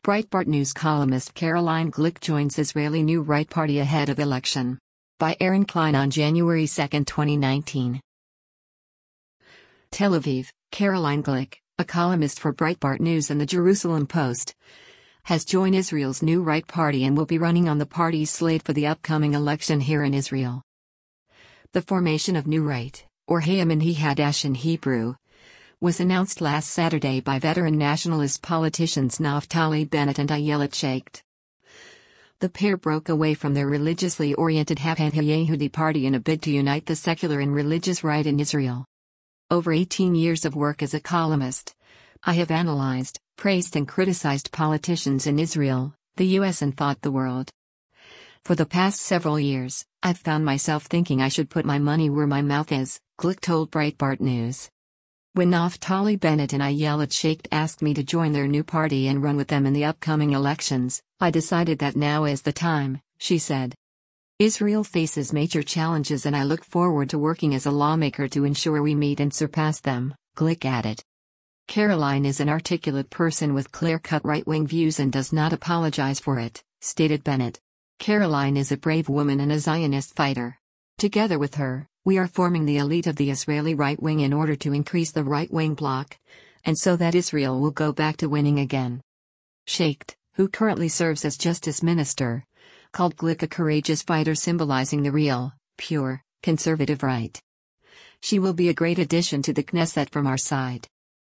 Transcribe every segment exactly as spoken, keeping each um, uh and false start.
Breitbart News columnist Caroline Glick joins Israeli New Right Party ahead of election. By Aaron Klein on January second, twenty nineteen. Tel Aviv, Caroline Glick, a columnist for Breitbart News and the Jerusalem Post, has joined Israel's New Right Party and will be running on the party's slate for the upcoming election here in Israel. The formation of New Right, or Hayamin Hadash in Hebrew, was announced last Saturday by veteran nationalist politicians Naftali Bennett and Ayelet Sheked. The pair broke away from their religiously oriented Havad HaYehudi party in a bid to unite the secular and religious right in Israel. Over eighteen years of work as a columnist, I have analyzed, praised and criticized politicians in Israel, the U S and thought the world. For the past several years, I've found myself thinking I should put my money where my mouth is, Glick told Breitbart News. When Naftali Bennett and Ayelet Sheked asked me to join their new party and run with them in the upcoming elections, I decided that now is the time, she said. Israel faces major challenges and I look forward to working as a lawmaker to ensure we meet and surpass them, Glick added. Caroline is an articulate person with clear-cut right-wing views and does not apologize for it, stated Bennett. Caroline is a brave woman and a Zionist fighter. Together with her, we are forming the elite of the Israeli right wing in order to increase the right-wing bloc, and so that Israel will go back to winning again. Sheked, who currently serves as justice minister, called Glick a courageous fighter symbolizing the real, pure, conservative right. She will be a great addition to the Knesset from our side.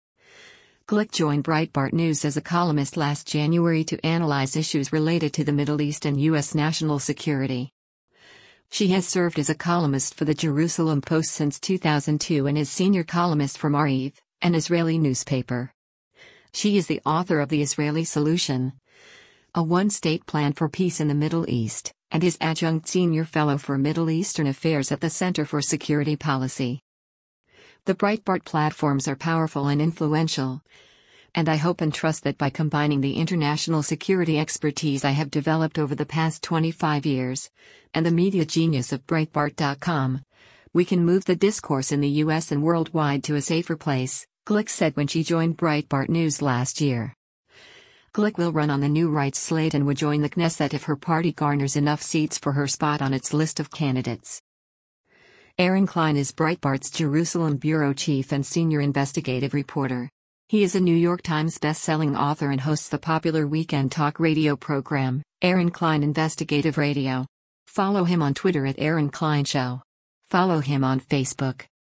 Glick joined Breitbart News as a columnist last January to analyze issues related to the Middle East and U S national security. She has served as a columnist for the Jerusalem Post since two thousand two and is senior columnist for Maariv, an Israeli newspaper. She is the author of The Israeli Solution, a one-state plan for peace in the Middle East, and is adjunct senior fellow for Middle Eastern Affairs at the Center for Security Policy. The Breitbart platforms are powerful and influential, and I hope and trust that by combining the international security expertise I have developed over the past twenty-five years, and the media genius of Breitbart dot com, we can move the discourse in the U S and worldwide to a safer place, Glick said when she joined Breitbart News last year. Glick will run on the New Right slate and would join the Knesset if her party garners enough seats for her spot on its list of candidates. Aaron Klein is Breitbart's Jerusalem bureau chief and senior investigative reporter. He is a New York Times best-selling author and hosts the popular weekend talk radio program, Aaron Klein Investigative Radio. Follow him on Twitter at Aaron Klein Show. Follow him on Facebook.